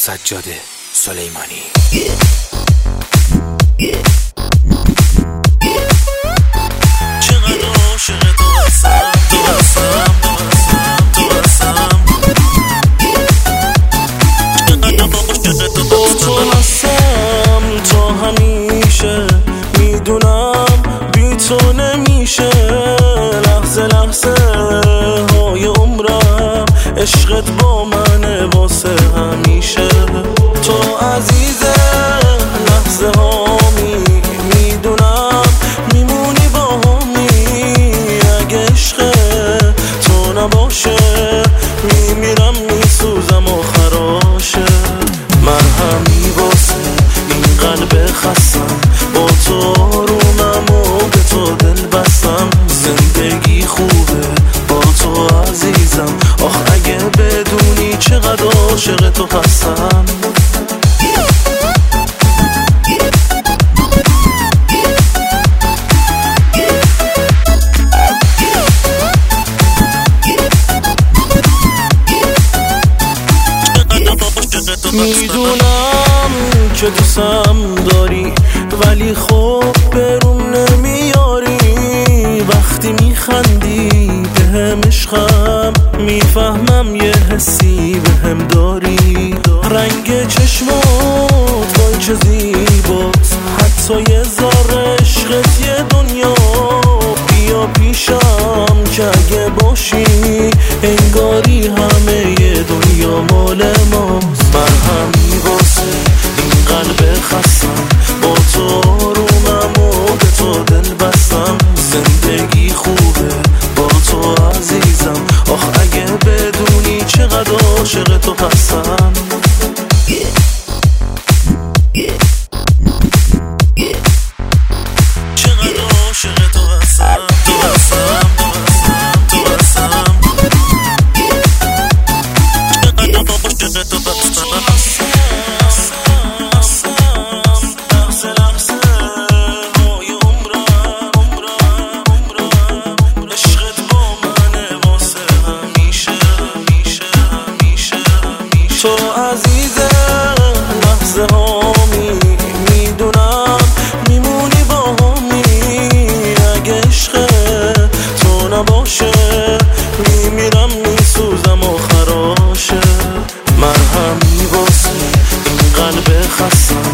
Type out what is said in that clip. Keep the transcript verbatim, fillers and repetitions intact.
سجاد سلیمانی. چقدر عاشق تو هستم، تو هستم، تو هستم، تو هستم. با تو هستم تا همیشه، میدونم بی تو نمیشه. لحظه لحظه های عمرم عشقت با منه واسه همیشه. تو عزیزه لحظه هامی، میدونم میمونی با همی. اگه عشق تو نباشه میمیرم، میسوزم و خراشه. مرهمی واسه این قلب خستم، با تو آرومم و به تو دل بستم. زندگی خوبه با تو عزیزم، آخ اگه بدونی چقدر عاشق تو هستم. میدونم که دوستم داری، ولی خب برون نمیاری. وقتی میخندی بهم عشقم، میفهمم یه حسی بهم داری. رنگ چشمات وای چه زیباست، حتی یه ذره عشقت یه دنیا. بیا پیشم که اگه باشی انگاری همه یه دنیا مال ماست. مرهمی واسه این قلب خستم، با تو آرومم و به تو دل بستم. زندگی خوبه با تو عزیزم، آخ اگه بدونی چقدر عاشق تو هستم. چقدر عاشق تو هستم، تو هستم، تو هستم، چقدر عاشق تو هستم. لحظه لحظه های عمرم، عشقت با منه واسه همیشه، همیشه، همیشه، همیشه. تو عزیزه لحظه هامی، میدونم میمونی با همی. اگه عشق تو نباشه میمیرم، میسوزم و خراشه. مرهمی واسه این قلب خستم،